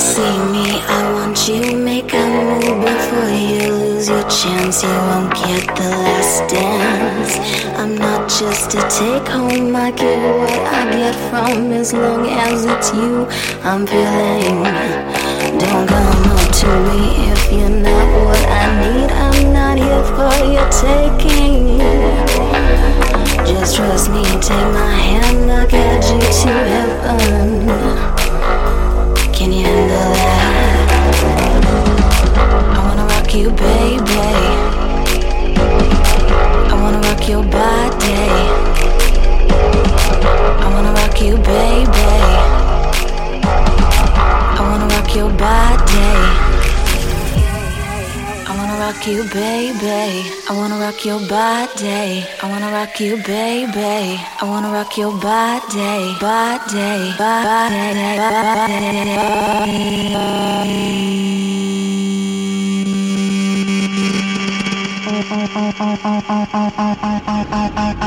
see me, I want you. Make a move before you lose your chance. You won't get the last dance. I'm not just to take home. I give what I get from, as long as it's you I'm feeling. Don't come up to me if you're not what I need. I'm not here for your taking. Just trust me, take my hand, I'll get you to heaven. Can you handle that? I wanna rock you, baby. I wanna rock your body. I wanna rock you, baby. I wanna rock your body. I wanna rock you, baby. I wanna rock your body. I wanna rock you, baby. I wanna rock your body, body, body.